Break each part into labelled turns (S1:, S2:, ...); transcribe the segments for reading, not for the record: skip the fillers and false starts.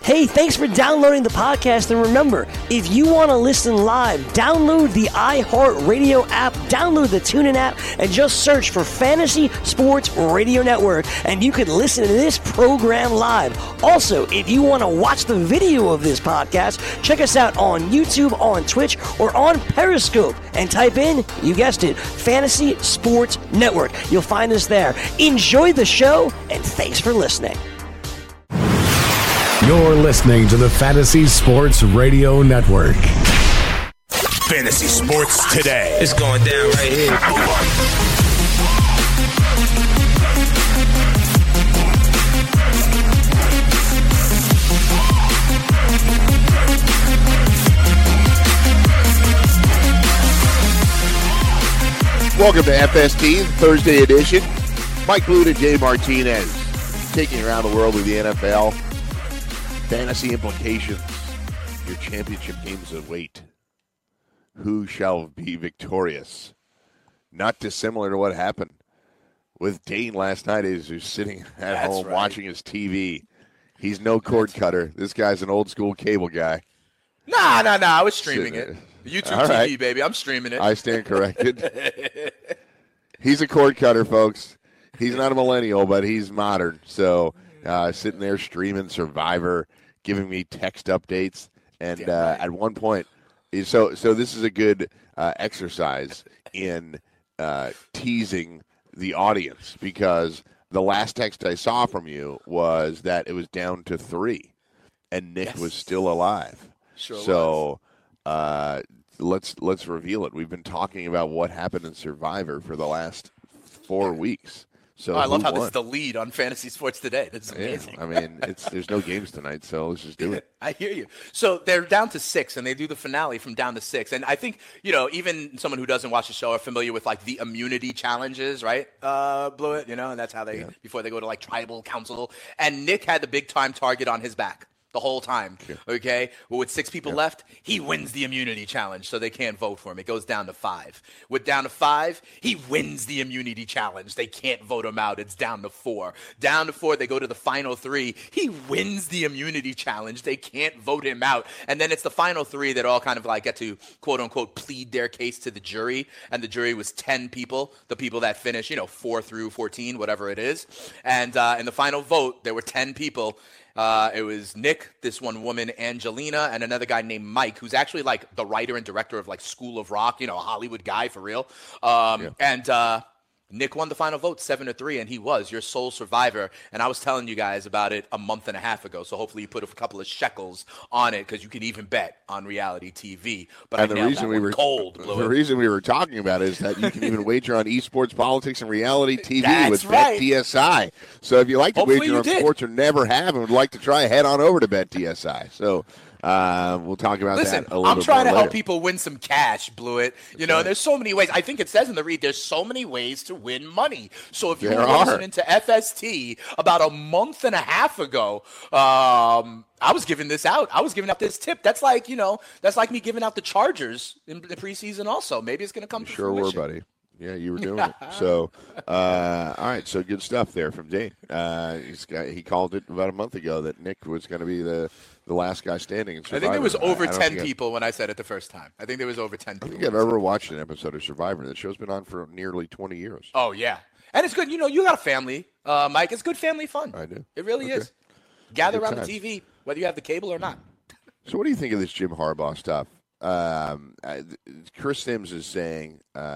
S1: Hey, thanks for downloading the podcast, and remember, if you want to listen live, download the iHeartRadio app, download the TuneIn app, and just search for Fantasy Sports Radio Network, and you can listen to this program live. Also, if you want to watch the video of this podcast, check us out on YouTube, on Twitch, or on Periscope, and type in, you guessed it, Fantasy Sports Network. You'll find us there. Enjoy the show, and thanks for listening.
S2: You're listening to the Fantasy Sports Radio Network.
S3: Fantasy Sports Today.
S4: It's going down right here.
S5: Welcome to FST, Thursday edition. Mike Luda and Jay Martinez taking you around the world with the NFL. Fantasy implications. Your championship games await. Who shall be victorious? Not dissimilar to what happened with Dane last night, who's sitting at home watching his TV. He's no cord cutter. This guy's an old school cable guy.
S4: Nah. I was streaming it. YouTube TV, baby. I'm streaming it.
S5: I stand corrected. He's a cord cutter, folks. He's not a millennial, but he's modern. So sitting there streaming Survivor, giving me text updates, and at one point, so this is a good exercise in teasing the audience, because the last text I saw from you was that it was down to 3, and Nick was still alive.
S4: Sure was.
S5: Let's reveal it. We've been talking about what happened in Survivor for the last 4 weeks. So
S4: I love how this is the lead on Fantasy Sports Today. This is amazing.
S5: Yeah, I mean, there's no games tonight, so let's just do it.
S4: I hear you. So they're down to 6, and they do the finale from down to 6. And I think, even someone who doesn't watch the show are familiar with, like, the immunity challenges, right? Blewett, and that's how they, before they go to, like, tribal council. And Nick had the big-time target on his back the whole time, okay? Well, with 6 people left, he wins the immunity challenge, so they can't vote for him. It goes down to 5. With down to 5, he wins the immunity challenge. They can't vote him out. It's down to 4. Down to 4, they go to the final 3. He wins the immunity challenge. They can't vote him out. And then it's the final 3 that all kind of like get to, quote-unquote, plead their case to the jury. And the jury was 10 people, the people that finish, 4 through 14, whatever it is. And in the final vote, there were 10 people. It was Nick, this one woman, Angelina, and another guy named Mike, who's actually like the writer and director of like School of Rock, a Hollywood guy for real. And Nick won the final vote 7-3, and he was your sole survivor. And I was telling you guys about it a month and a half ago, so hopefully you put a couple of shekels on it, because you can even bet on reality TV. But
S5: and the reason we were talking about it is that you can even wager on esports, politics, and reality TV with BetDSI. So if you like to wager on sports or never have and would like to try, head on over to BetDSI. So we'll talk about that a little bit more.
S4: I'm trying to help people win some cash, Blewett. There's so many ways. I think it says in the read, there's so many ways to win money. So if you were listening to FST about a month and a half ago, I was giving this out. I was giving out this tip. That's like, that's like me giving out the Chargers in the preseason also. Maybe it's going to come to fruition.
S5: Sure were, buddy. Yeah, you were doing it. So, all right, so good stuff there from Dane. He called it about a month ago that Nick was going to be the last guy standing in Survivor.
S4: I think there was over 10 people when I said it the first time. I think there was over 10 people.
S5: I don't think I've ever watched an episode of Survivor. The show's been on for nearly 20 years.
S4: Oh, yeah. And it's good. You got a family, Mike. It's good family fun.
S5: I do.
S4: It really is. Gather around the TV, whether you have the cable or not.
S5: So what do you think of this Jim Harbaugh stuff? Chris Sims is saying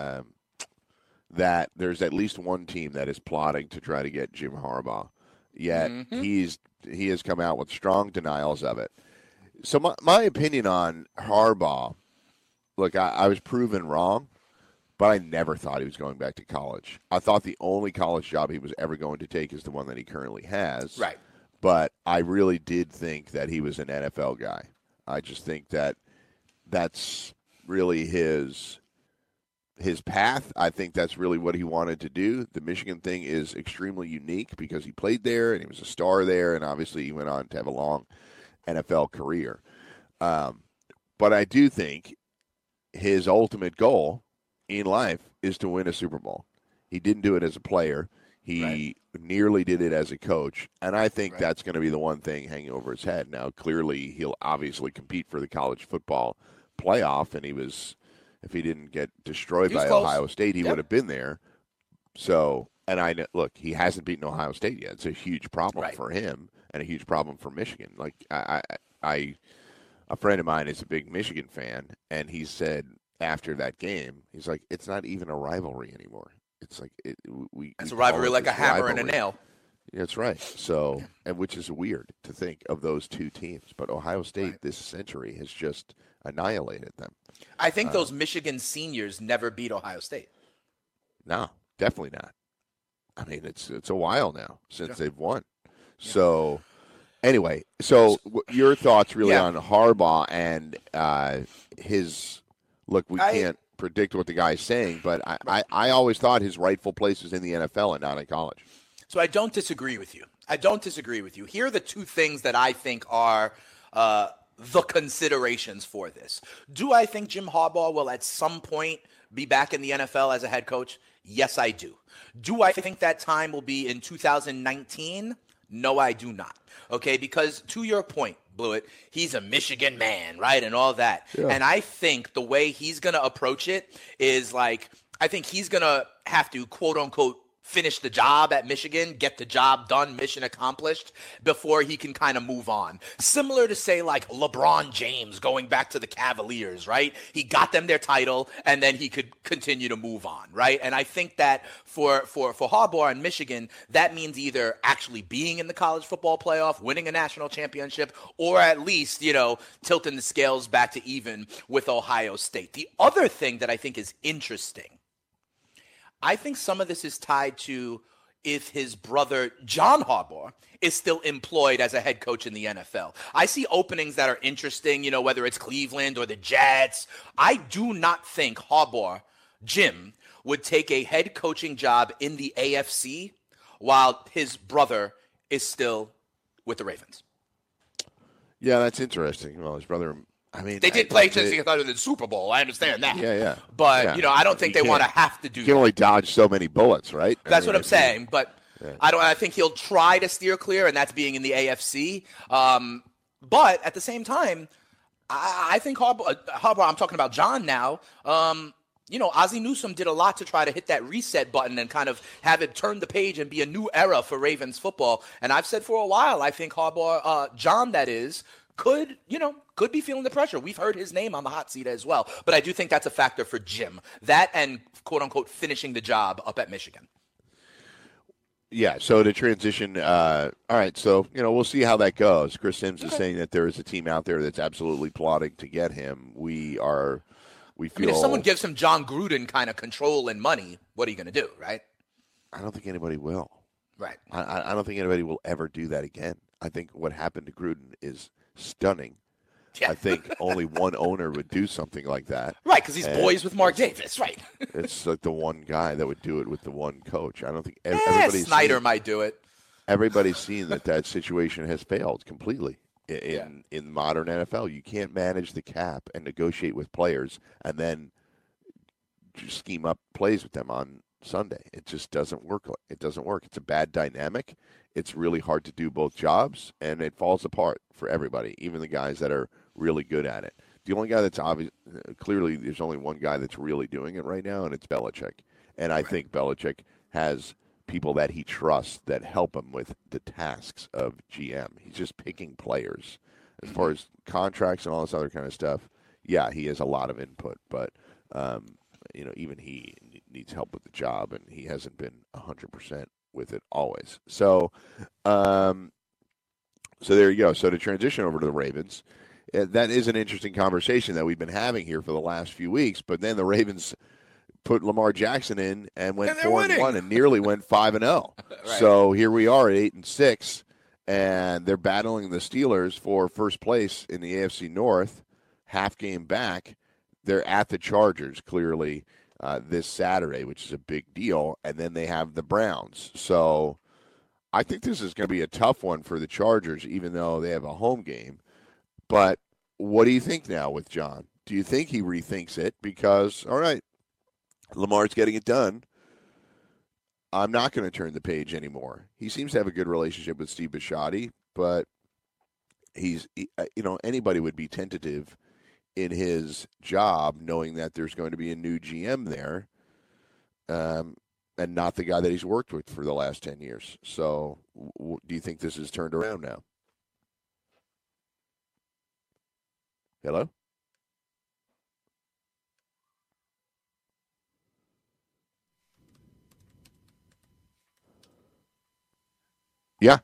S5: that there's at least one team that is plotting to try to get Jim Harbaugh. Yet he has come out with strong denials of it. So my opinion on Harbaugh, look, I was proven wrong, but I never thought he was going back to college. I thought the only college job he was ever going to take is the one that he currently has.
S4: Right.
S5: But I really did think that he was an NFL guy. I just think that that's really his path. I think that's really what he wanted to do. The Michigan thing is extremely unique because he played there and he was a star there, and obviously he went on to have a long NFL career. But I do think his ultimate goal in life is to win a Super Bowl. He didn't do it as a player. He nearly did it as a coach, and I think that's going to be the one thing hanging over his head. Now, clearly, he'll obviously compete for the college football playoff, and if he didn't get destroyed by
S4: close.
S5: Ohio State, he would have been there. So, and I know, look, he hasn't beaten Ohio State yet. It's a huge problem for him and a huge problem for Michigan. Like, a friend of mine is a big Michigan fan, and he said after that game, he's like, it's not even a rivalry anymore. It's like it's
S4: a rivalry like a hammer and a nail.
S5: That's right. So, and which is weird to think of those two teams, but Ohio State this century has just annihilated them.
S4: I think those Michigan seniors never beat Ohio State.
S5: No, definitely not. I mean, it's a while now since they've won. So, anyway, your thoughts really on Harbaugh and his look? We can't predict what the guy's saying, but I always thought his rightful place was in the NFL and not in college.
S4: So I don't disagree with you. Here are the two things that I think are the considerations for this. Do I think Jim Harbaugh will at some point be back in the NFL as a head coach? Yes, I do. Do I think that time will be in 2019? No, I do not. Okay, because to your point, Blewett, he's a Michigan man, right, and all that. Yeah. And I think the way he's going to approach it is like, I think he's going to have to, quote unquote, finish the job at Michigan, get the job done, mission accomplished, before he can kind of move on. Similar to, say, like LeBron James going back to the Cavaliers, right? He got them their title, and then he could continue to move on, right? And I think that for Harbaugh and Michigan, that means either actually being in the college football playoff, winning a national championship, or at least, tilting the scales back to even with Ohio State. The other thing that I think is interesting, I think some of this is tied to if his brother, John Harbaugh, is still employed as a head coach in the NFL. I see openings that are interesting, whether it's Cleveland or the Jets. I do not think Harbaugh, Jim, would take a head coaching job in the AFC while his brother is still with the Ravens.
S5: Yeah, that's interesting. Well, his brother... I mean,
S4: they did play each other in the Super Bowl. I understand that.
S5: Yeah.
S4: But, I don't think they want to have to do that.
S5: You can only dodge so many bullets, right?
S4: That's what I'm saying. But I think he'll try to steer clear, and that's being in the AFC. But at the same time, I think Harbaugh, I'm talking about John now, Ozzie Newsome did a lot to try to hit that reset button and kind of have it turn the page and be a new era for Ravens football. And I've said for a while, I think Harbaugh, John that is, could be feeling the pressure. We've heard his name on the hot seat as well. But I do think that's a factor for Jim. That and, quote-unquote, finishing the job up at Michigan.
S5: Yeah, so to transition, all right, so, we'll see how that goes. Chris Sims is saying that there is a team out there that's absolutely plotting to get him. We feel...
S4: if someone gives him John Gruden kind of control and money, what are you going to do, right?
S5: I don't think anybody will.
S4: Right.
S5: I don't think anybody will ever do that again. I think what happened to Gruden is stunning. Yeah. I think only one owner would do something like that.
S4: Right, because he's boys with Mark Davis, right?
S5: It's like the one guy that would do it with the one coach. I don't think everybody's
S4: Snyder might do it.
S5: Everybody's seen that situation has failed completely in modern NFL. You can't manage the cap and negotiate with players and then just scheme up plays with them on Sunday. It just doesn't work. It doesn't work. It's a bad dynamic. It's really hard to do both jobs, and it falls apart for everybody, even the guys that are really good at it. The only guy that's clearly there's only one guy that's really doing it right now, and it's Belichick. And I think Belichick has people that he trusts that help him with the tasks of GM. He's just picking players. As far as contracts and all this other kind of stuff, yeah, he has a lot of input, but even he needs help with the job, and he hasn't been 100% with it always. So there you go. So to transition over to the Ravens, that is an interesting conversation that we've been having here for the last few weeks. But then the Ravens put Lamar Jackson in and went 4-1 and nearly went 5-0. Right. So here we are at 8-6, and they're battling the Steelers for first place in the AFC North. Half game back, they're at the Chargers clearly this Saturday, which is a big deal, and then they have the Browns. So I think this is going to be a tough one for the Chargers, even though they have a home game. But what do you think now with John? Do you think he rethinks it? Because, all right, Lamar's getting it done. I'm not going to turn the page anymore. He seems to have a good relationship with Steve Bisciotti, but anybody would be tentative in his job knowing that there's going to be a new GM there, and not the guy that he's worked with for the last 10 years. So do you think this is turned around now? Hello? Yeah.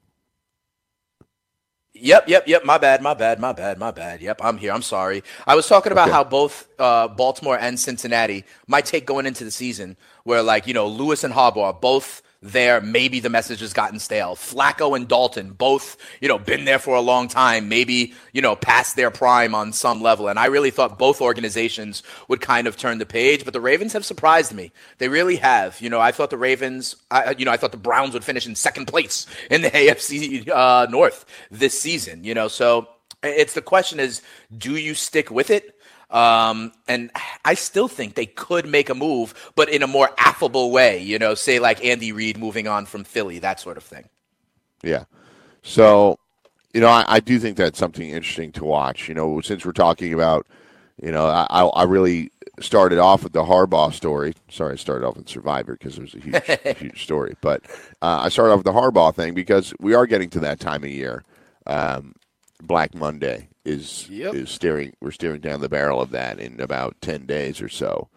S4: Yep. My bad. Yep, I'm here. I'm sorry. I was talking about how both Baltimore and Cincinnati might take going into the season where, Lewis and Harbaugh both there. Maybe the message has gotten stale. Flacco and Dalton both, been there for a long time, maybe, past their prime on some level. And I really thought both organizations would kind of turn the page, but the Ravens have surprised me. They really have. I thought the Ravens, I thought the Browns would finish in second place in the AFC North this season, So the question is, do you stick with it? And I still think they could make a move, but in a more affable way, say like Andy Reid moving on from Philly, that sort of thing.
S5: Yeah. So, I do think that's something interesting to watch. Since we're talking about, I really started off with the Harbaugh story. Sorry, I started off with Survivor because it was a huge story. But I started off with the Harbaugh thing because we are getting to that time of year. Black Monday is staring. We're staring down the barrel of that in about 10 days or so.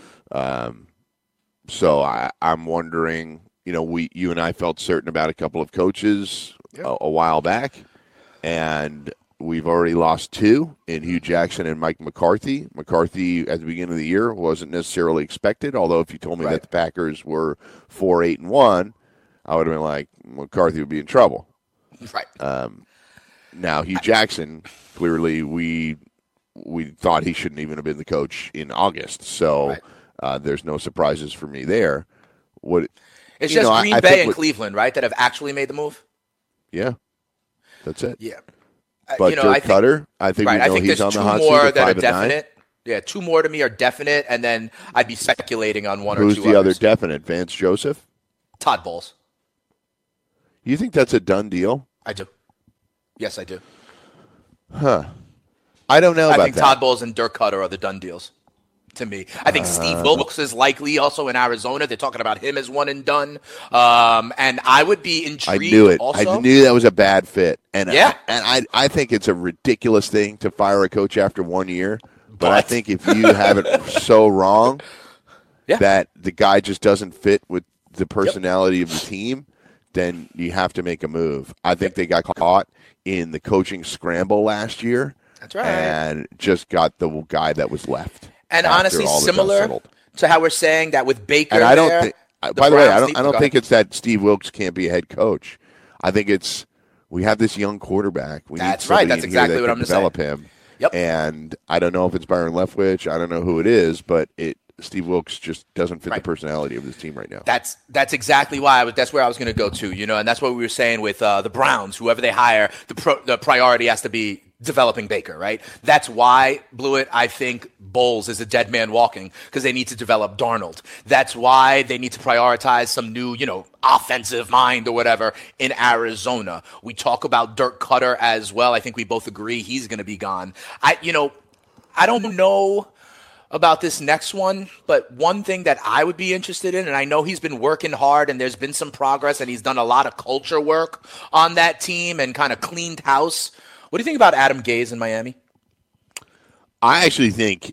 S5: So I'm wondering. You and I felt certain about a couple of coaches a while back, and we've already lost two in Hugh Jackson and Mike McCarthy. McCarthy at the beginning of the year wasn't necessarily expected. Although if you told me that the Packers were 4-8-1, I would have been like, McCarthy would be in trouble.
S4: Right.
S5: Now, Hugh Jackson, clearly we thought he shouldn't even have been the coach in August. So there's no surprises for me there.
S4: It's just Green Bay and Cleveland, right, that have actually made the move?
S5: Yeah. That's it.
S4: Yeah.
S5: But Dirk Cutter, I think we know he's on the hot seat.
S4: Two more that are definite. Yeah, two more to me are definite, and then I'd be speculating on one or two others.
S5: Who's the other definite? Vance Joseph?
S4: Todd Bowles.
S5: You think that's a done deal?
S4: I do. Yes, I do.
S5: Huh. I don't know about that.
S4: I think Todd Bowles and Dirk Cutter are the done deals to me. I think Steve Wilkes is likely also in Arizona. They're talking about him as one and done. And I would be intrigued.
S5: I knew it.
S4: Also.
S5: I knew that was a bad fit. And
S4: yeah.
S5: I think it's a ridiculous thing to fire a coach after 1 year. But I think if you have it so wrong that the guy just doesn't fit with the personality of the team, then you have to make a move. I think they got caught in the coaching scramble last year.
S4: That's right.
S5: And just got the guy that was left.
S4: And honestly, similar to how we're saying that with Baker.
S5: And I don't think, by the way, I don't think it's that Steve Wilkes can't be a head coach. I think it's we have this young quarterback. We need somebody
S4: That's exactly what I'm going to
S5: develop him.
S4: Yep.
S5: And I don't know if it's Byron Leftwich. I don't know who it is, but Steve Wilkes just doesn't fit the personality of this team right now.
S4: That's exactly why that's where I was going to go to, and that's what we were saying with the Browns. Whoever they hire, the priority has to be developing Baker, right? That's why, Blewett, I think Bowles is a dead man walking because they need to develop Darnold. That's why they need to prioritize some new, offensive mind or whatever in Arizona. We talk about Dirk Cutter as well. I think we both agree he's going to be gone. I don't know about this next one, but one thing that I would be interested in, and I know he's been working hard and there's been some progress and he's done a lot of culture work on that team and kind of cleaned house. What do you think about Adam Gase in Miami?
S5: I actually think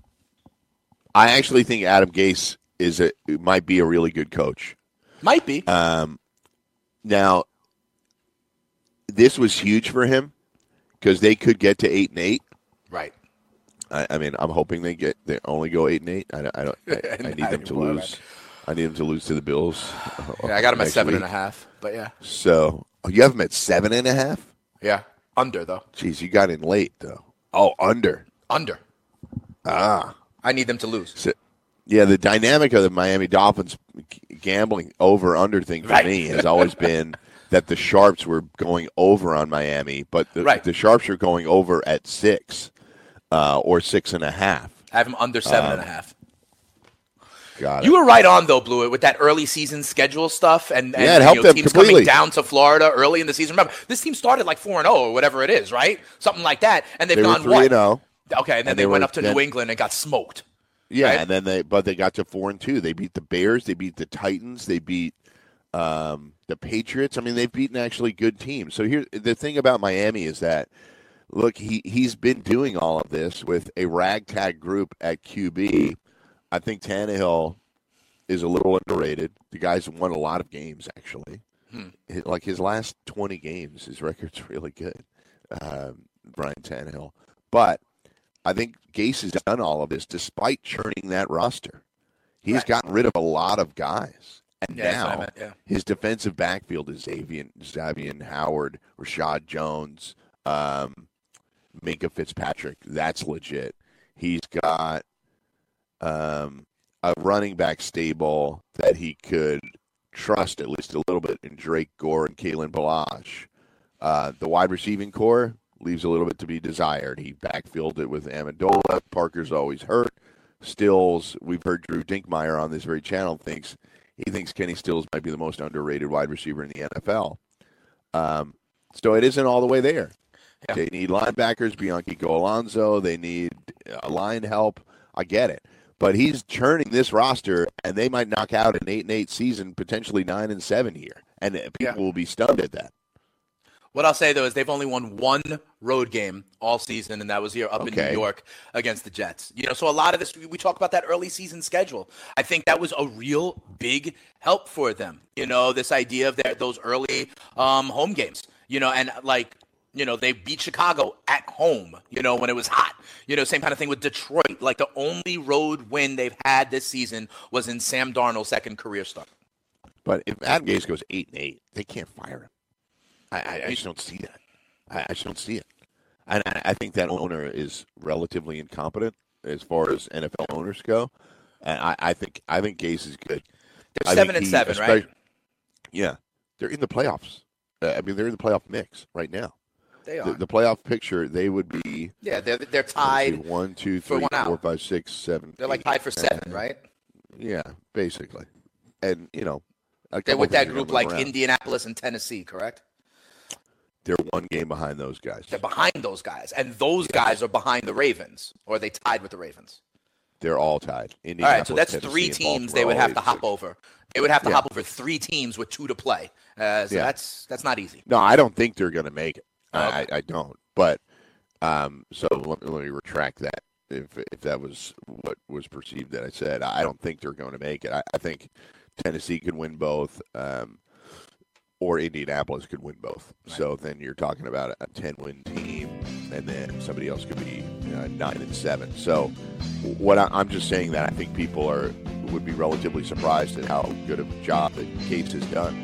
S5: Adam Gase might be a really good coach.
S4: Might be.
S5: Now, this was huge for him because they could get to 8-8.
S4: Right.
S5: I mean, I'm hoping they only go 8-8. I need them to lose. I need them to lose to the Bills.
S4: Yeah, I got them at 7.5. But yeah.
S5: So you have them at 7.5?
S4: Yeah, under though.
S5: Jeez, you got in late though. Oh, under.
S4: Under.
S5: I
S4: need them to lose.
S5: So, yeah, the dynamic of the Miami Dolphins gambling over/under thing for me has always been that the Sharps were going over on Miami, but the Sharps are going over at 6. Or 6.5.
S4: I have them under 7.5.
S5: Got it.
S4: You were right on, though, Blewett, with that early season schedule stuff. And
S5: it helped them
S4: teams
S5: completely.
S4: coming down to Florida early in the season. Remember, this team started like 4-0 or whatever it is, right? Something like that. And they've gone
S5: 3-0.
S4: Okay, and then they went up to New England and got smoked.
S5: Yeah,
S4: right?
S5: and then they got to 4-2. They beat the Bears. They beat the Titans. They beat the Patriots. I mean, they've beaten actually good teams. So here, the thing about Miami is that, look, he's been doing all of this with a ragtag group at QB. I think Tannehill is a little underrated. The guy's won a lot of games, actually. Like his last 20 games, his record's really good, Brian Tannehill. But I think Gase has done all of this despite churning that roster. He's gotten rid of a lot of guys. And now his defensive backfield is Xavier Howard, Rashad Jones, Minkah Fitzpatrick. That's legit. He's got a running back stable that he could trust at least a little bit in Drake Gore and Kalen Ballage. The wide receiving core leaves a little bit to be desired. He backfilled it with Amendola. Parker's always hurt. Stills, we've heard Drew Dinkmeyer on this very channel thinks Kenny Stills might be the most underrated wide receiver in the NFL. So it isn't all the way there. Yeah. They need linebackers, Bianchi Alonso. They need line help. I get it. But he's churning this roster, and they might knock out an 8-8 season, potentially 9-7 here. And people will be stunned at that.
S4: What I'll say, though, is they've only won one road game all season, and that was here up in New York against the Jets. So a lot of this, we talk about that early season schedule. I think that was a real big help for them. This idea of those early home games. And they beat Chicago at home, when it was hot. Same kind of thing with Detroit. Like, the only road win they've had this season was in Sam Darnold's second career start.
S5: But if Adam Gase goes 8-8, they can't fire him. I just don't see that. I just don't see it. And I think that owner is relatively incompetent as far as NFL owners go. And I think Gase is good.
S4: They're 7-7, right?
S5: Yeah. They're in the playoffs. They're in the playoff mix right now.
S4: They are.
S5: The playoff picture, they would be.
S4: Yeah, they're tied.
S5: 1, 2, 3, 4, 5, 6, 7.
S4: They're like tied for 7, right?
S5: Yeah, basically. And,
S4: they're with that group like Indianapolis and Tennessee, correct?
S5: They're one game behind those guys.
S4: They're behind those guys. And those guys are behind the Ravens. Or are they tied with the Ravens?
S5: They're all tied.
S4: All right, so that's
S5: Tennessee,
S4: 3 teams they would have to hop over. They would have to hop over 3 teams with 2 to play. That's not easy.
S5: No, I don't think they're going to make it.
S4: Okay.
S5: I don't. But so let me retract that if that was what was perceived that I said. I don't think they're going to make it. I think Tennessee could win both. Or Indianapolis could win both. Right. So then you're talking about a 10-win team, and then somebody else could be 9-7. So I'm just saying that I think people would be relatively surprised at how good of a job that Gase has done.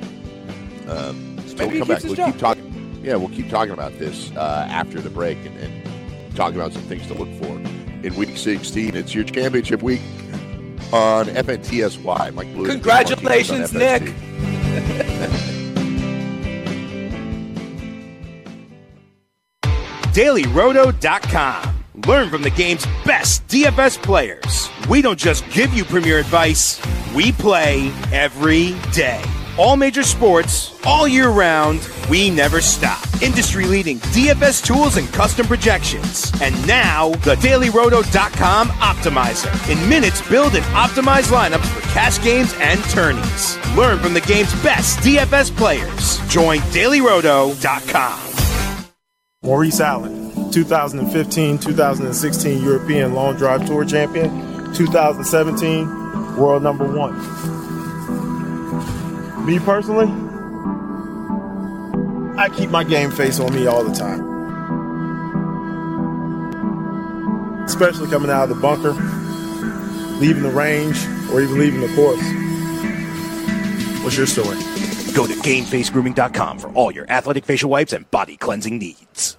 S5: So we'll come back. We'll keep talking. Yeah, we'll keep talking about this after the break and talk about some things to look for in Week 16. It's your championship week on FNTSY. Mike Blewett.
S4: Congratulations, Nick.
S3: DailyRoto.com. Learn from the game's best DFS players. We don't just give you premier advice, we play every day. All major sports, all year round, we never stop. Industry-leading DFS tools and custom projections. And now, the DailyRoto.com Optimizer. In minutes, build and optimize lineups for cash games and tourneys. Learn from the game's best DFS players. Join DailyRoto.com.
S6: Maurice Allen, 2015-2016 European Long Drive Tour champion, 2017 world number 1. Me personally, I keep my game face on me all the time. Especially coming out of the bunker, leaving the range, or even leaving the course. What's your story?
S3: Go to GameFaceGrooming.com for all your athletic facial wipes and body cleansing needs.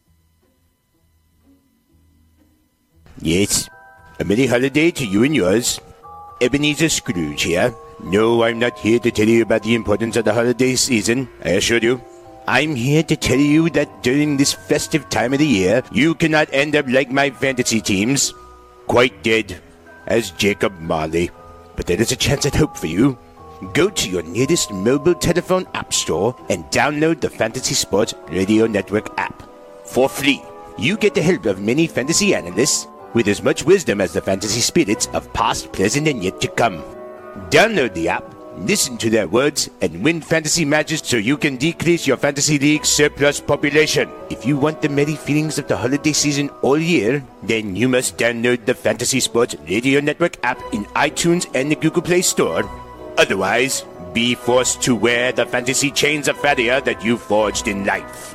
S3: Yes, a merry holiday to you and yours. Ebenezer Scrooge here. No, I'm not here to tell you about the importance of the holiday season, I assure you. I'm here to tell you that during this festive time of the year, you cannot end up like my fantasy teams. Quite dead, as Jacob Marley. but there is a chance at hope for you. Go to your nearest mobile telephone app store and download the Fantasy Sports Radio Network app. For free, you get the help of many fantasy analysts with as much wisdom as the fantasy spirits of past, present, and yet to come. Download the app, listen to their words, and win fantasy matches so you can decrease your fantasy league surplus population. If you want the merry feelings of the holiday season all year, then you must download the Fantasy Sports Radio Network app in iTunes and the Google Play Store. Otherwise, be forced to wear the fantasy chains of failure that you forged in life.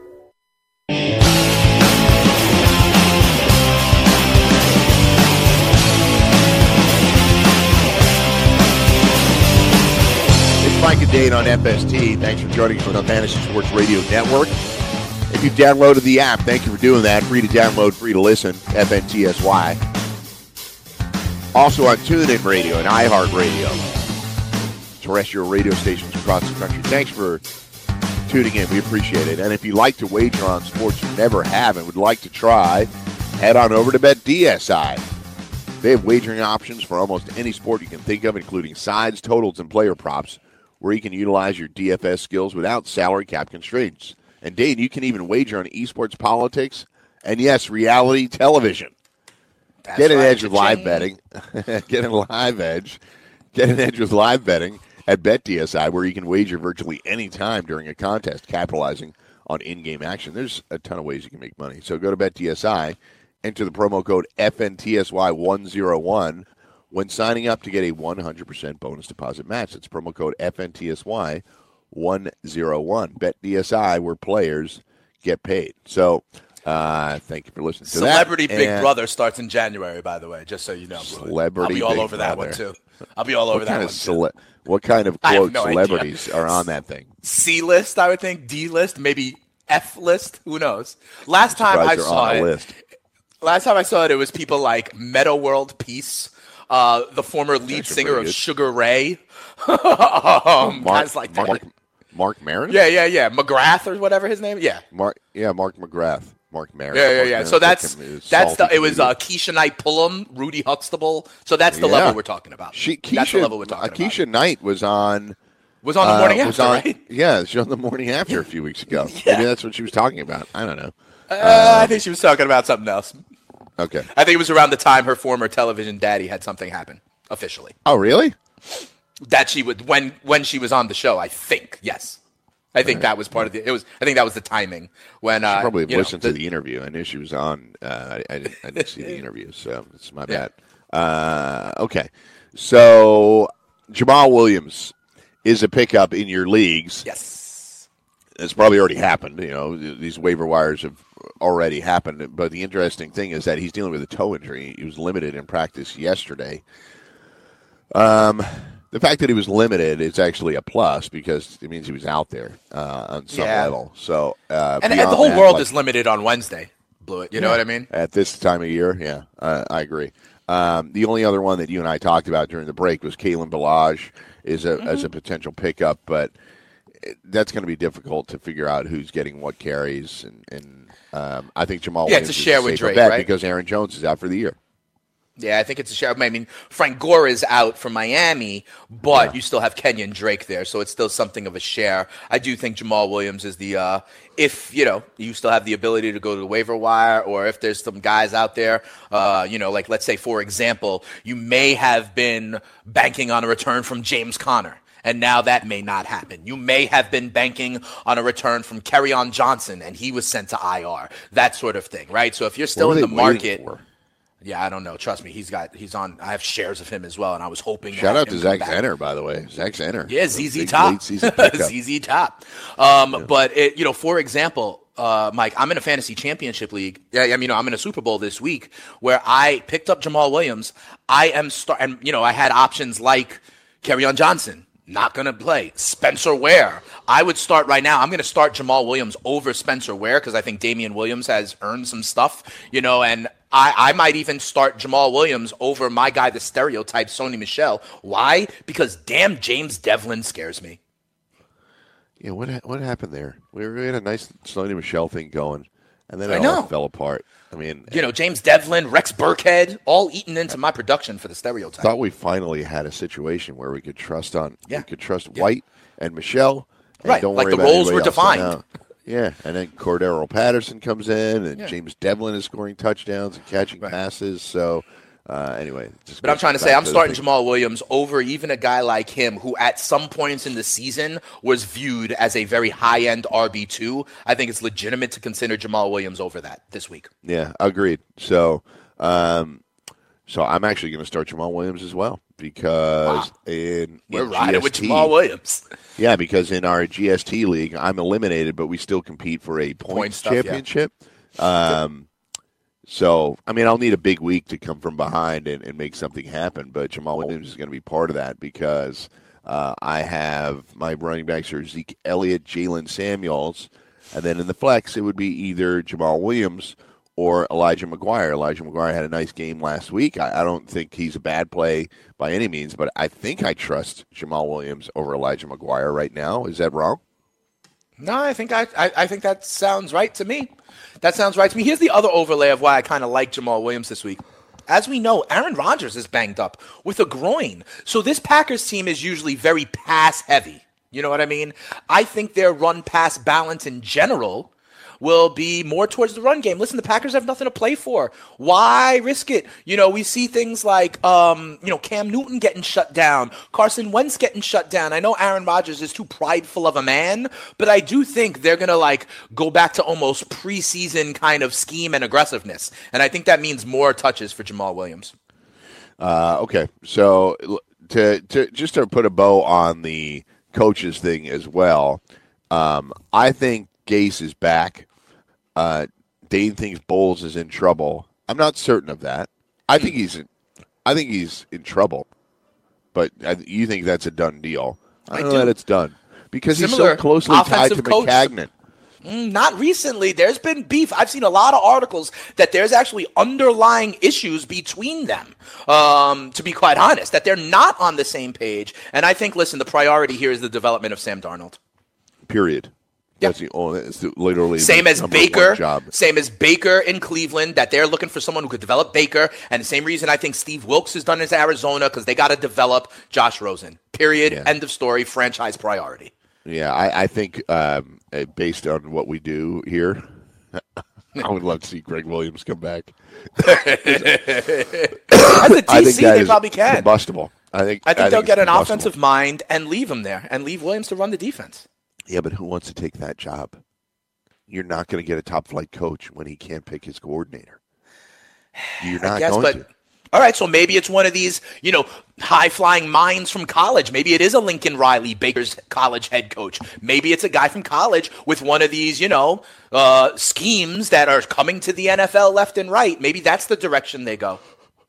S5: Mike and Dane on FST. Thanks for joining us on the Fantasy Sports Radio Network. If you've downloaded the app, thank you for doing that. Free to download, free to listen, FNTSY. Also on TuneIn Radio and iHeartRadio. Terrestrial radio stations across the country. Thanks for tuning in. We appreciate it. And if you'd like to wager on sports you never have and would like to try, head on over to BetDSI. They have wagering options for almost any sport you can think of, including sides, totals, and player props, where you can utilize your DFS skills without salary cap constraints. And Dane, you can even wager on esports, politics, and yes, reality television. Get an edge with live betting. Get an edge with live betting at BetDSI, where you can wager virtually any time during a contest, capitalizing on in-game action. There's a ton of ways you can make money. So go to BetDSI, enter the promo code FNTSY101 when signing up to get a 100% bonus deposit match. That's promo code FNTSY101. BetDSI, where players get paid. So thank you for listening to
S4: Celebrity
S5: that.
S4: Big Brother starts in January, by the way, just so you know.
S5: Celebrity
S4: I'll be all
S5: Big
S4: over that
S5: Brother.
S4: one, too. I'll be all over that one, too.
S5: What kind of,
S4: I have
S5: quote,
S4: no
S5: celebrities
S4: idea.
S5: are on that thing?
S4: C-list, I would think. D-list, maybe F-list. Who knows? Last time I saw it, it was people like Meta World Peace, the former lead singer of Sugar Ray. Guys like that.
S5: Mark Maron?
S4: Yeah. McGrath or whatever his name. Yeah.
S5: Mark McGrath. Mark Maron.
S4: Yeah. So it was Keisha Knight Pullum, Rudy Huxtable. So that's the level we're talking about. That's the level we're talking about.
S5: Keisha Knight was on
S4: the morning after, right?
S5: Yeah, she was on the morning after a few weeks ago.
S4: Yeah.
S5: Maybe that's what she was talking about. I don't know.
S4: I think she was talking about something else.
S5: Okay.
S4: I think it was around the time her former television daddy had something happen officially.
S5: Oh, really?
S4: That she would when she was on the show. I think yes. I think that was part of it. I think that was the timing when.
S5: She probably listened to the interview. I knew she was on. I didn't see the interview, so it's my bad. Okay, so Jamal Williams is a pickup in your leagues.
S4: Yes,
S5: it's probably already happened. You know, these waiver wires have already happened. But the interesting thing is that he's dealing with a toe injury. He was limited in practice yesterday. The fact that he was limited is actually a plus because it means he was out there on some level. So,
S4: and the whole world is limited on Wednesday. Blewett, you know what I mean?
S5: At this time of year, yeah, I agree. The only other one that you and I talked about during the break was Kalen Ballage as a potential pickup, but that's going to be difficult to figure out who's getting what carries. And I think Jamal Williams
S4: it's a share with Drake,
S5: bet
S4: right?
S5: because Aaron Jones is out for the year.
S4: Yeah, I think it's a share. I mean, Frank Gore is out from Miami, but you still have Kenyon Drake there, so it's still something of a share. I do think Jamal Williams is the if you still have the ability to go to the waiver wire, or if there's some guys out there, like let's say for example, you may have been banking on a return from James Conner. And now that may not happen. You may have been banking on a return from Kerryon Johnson, and he was sent to IR. That sort of thing, right? So if you're still in the market. Yeah, I don't know. Trust me, he's on. I have shares of him as well, and I was hoping.
S5: Shout out to Zach Zenner, by the way. Zach Zenner.
S4: Yeah, ZZ Top. ZZ Top. But for example, Mike, I'm in a fantasy championship league. Yeah, I'm in a Super Bowl this week where I picked up Jamal Williams. I had options like Kerryon Johnson. Not going to play. Spencer Ware. I would start right now. I'm going to start Jamal Williams over Spencer Ware because I think Damian Williams has earned some stuff, and I might even start Jamal Williams over my guy, the stereotype, Sony Michel. Why? Because damn James Devlin scares me.
S5: Yeah, what happened there? We had a nice Sony Michel thing going, and then it all fell apart. I mean,
S4: James Devlin, Rex Burkhead, all eaten into my production for the stereotype.
S5: Thought we finally had a situation where we could trust White and Michelle. And
S4: right,
S5: don't
S4: like
S5: worry
S4: the
S5: about
S4: roles were
S5: else.
S4: defined.
S5: Yeah, and then Cordero Patterson comes in, and James Devlin is scoring touchdowns and catching passes. So, anyway.
S4: But I'm trying to say I'm starting Jamal Williams over even a guy like him who at some points in the season was viewed as a very high-end RB2. I think it's legitimate to consider Jamal Williams over that this week.
S5: Yeah, agreed. So I'm actually going to start Jamal Williams as well because
S4: we're riding with Jamal Williams.
S5: Yeah, because in our GST league, I'm eliminated, but we still compete for a points championship. Yeah. So, I mean, I'll need a big week to come from behind and make something happen, but Jamal Williams is going to be part of that because I have my running backs are Zeke Elliott, Jalen Samuels, and then in the flex, it would be either Jamal Williams or Elijah McGuire. Elijah McGuire had a nice game last week. I don't think he's a bad play by any means, but I think I trust Jamal Williams over Elijah McGuire right now. Is that wrong?
S4: No, I think that sounds right to me. That sounds right to me. Here's the other overlay of why I kind of like Jamal Williams this week. As we know, Aaron Rodgers is banged up with a groin. So this Packers team is usually very pass heavy. You know what I mean? I think their run-pass balance in general will be more towards the run game. Listen, the Packers have nothing to play for. Why risk it? We see things like, Cam Newton getting shut down, Carson Wentz getting shut down. I know Aaron Rodgers is too prideful of a man, but I do think they're going to go back to almost preseason kind of scheme and aggressiveness. And I think that means more touches for Jamal Williams.
S5: Okay. So to put a bow on the coaches thing as well, I think Gase is back. Dane thinks Bowles is in trouble. I'm not certain of that. I think he's in trouble, but you think that's a done deal. I don't know that it's done because he's so closely tied to McCagnon.
S4: Not recently. There's been beef. I've seen a lot of articles that there's actually underlying issues between them, to be quite honest, that they're not on the same page. And I think, listen, the priority here is the development of Sam Darnold.
S5: Period. That's literally
S4: same as Baker. Same as Baker in Cleveland, that they're looking for someone who could develop Baker. And the same reason I think Steve Wilkes has done in Arizona, because they got to develop Josh Rosen. Period. Yeah. End of story. Franchise priority.
S5: Yeah, I think based on what we do here, I would love to see Greg Williams come back.
S4: As a DC, they probably can.
S5: Combustible. I think
S4: they'll get an offensive mind and leave him there and leave Williams to run the defense.
S5: Yeah, but who wants to take that job? You're not going to get a top-flight coach when he can't pick his coordinator. You're not going to.
S4: All right, so maybe it's one of these, high-flying minds from college. Maybe it is a Lincoln Riley, Baker's college head coach. Maybe it's a guy from college with one of these, schemes that are coming to the NFL left and right. Maybe that's the direction they go.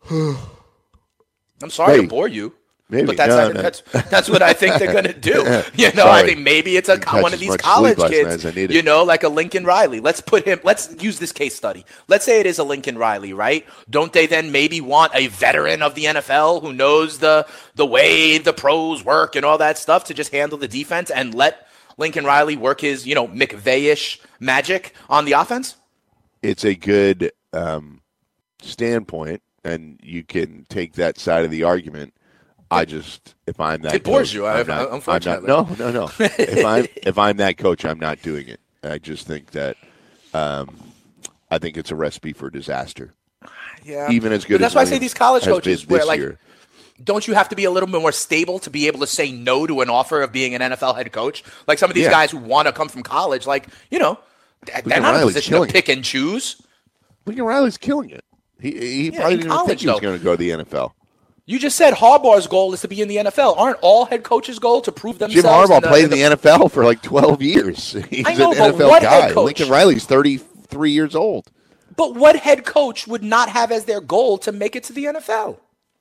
S4: I'm sorry to bore you.
S5: Maybe.
S4: But that's what I think they're going to do. I think maybe it's one of these college kids, like a Lincoln Riley. Let's use this case study. Let's say it is a Lincoln Riley, right? Don't they then maybe want a veteran of the NFL who knows the way the pros work and all that stuff to just handle the defense and let Lincoln Riley work his, McVay-ish magic on the offense?
S5: It's a good standpoint, and you can take that side of the argument. If I'm that,
S4: it bores
S5: coach,
S4: you. Unfortunately,
S5: no. If I'm that coach, I'm not doing it. I just think that I think it's a recipe for disaster.
S4: Yeah,
S5: even as good.
S4: But that's why I say these college coaches, where
S5: year.
S4: Don't you have to be a little bit more stable to be able to say no to an offer of being an NFL head coach? Like some of these guys who want to come from college, they're not in a position to pick and choose.
S5: Lincoln Riley's killing it. He probably didn't even think he was going to go to the NFL.
S4: You just said Harbaugh's goal is to be in the NFL. Aren't all head coaches' goal to prove themselves?
S5: Jim Harbaugh played in the NFL for like 12 years. He's an NFL guy. Lincoln Riley's 33 years old.
S4: But what head coach would not have as their goal to make it to the NFL?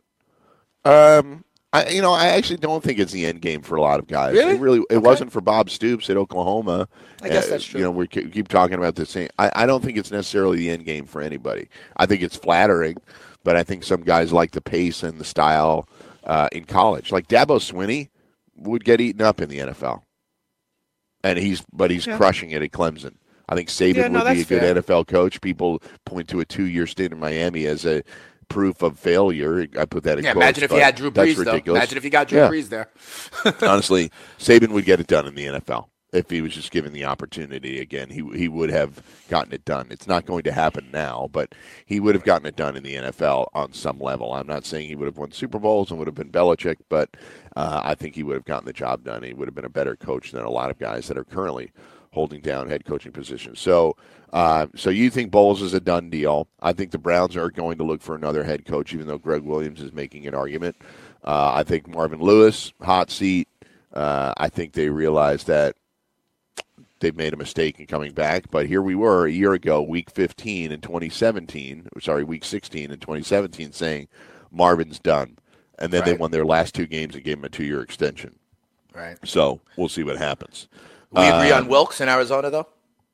S5: I actually don't think it's the end game for a lot of guys.
S4: Really?
S5: It wasn't for Bob Stoops at Oklahoma.
S4: I guess that's true.
S5: We keep talking about this thing. I don't think it's necessarily the end game for anybody. I think it's flattering. But I think some guys like the pace and the style in college. Like Dabo Swinney would get eaten up in the NFL. And he's crushing it at Clemson. I think Saban would be a good NFL coach. People point to a 2-year stint in Miami as a proof of failure. I put that in quotes.
S4: Imagine if you had Drew Brees, though. Imagine if you got Drew Brees there.
S5: Honestly, Saban would get it done in the NFL. If he was just given the opportunity again, he would have gotten it done. It's not going to happen now, but he would have gotten it done in the NFL on some level. I'm not saying he would have won Super Bowls and would have been Belichick, but I think he would have gotten the job done. He would have been a better coach than a lot of guys that are currently holding down head coaching positions. So you think Bowles is a done deal. I think the Browns are going to look for another head coach, even though Greg Williams is making an argument. I think Marvin Lewis, hot seat. I think they realize that they've made a mistake in coming back, but here we were a year ago, week 16 in 2017, saying Marvin's done. And then they won their last 2 games and gave him a 2-year extension.
S4: Right.
S5: So we'll see what happens.
S4: We agree on Wilkes in Arizona, though?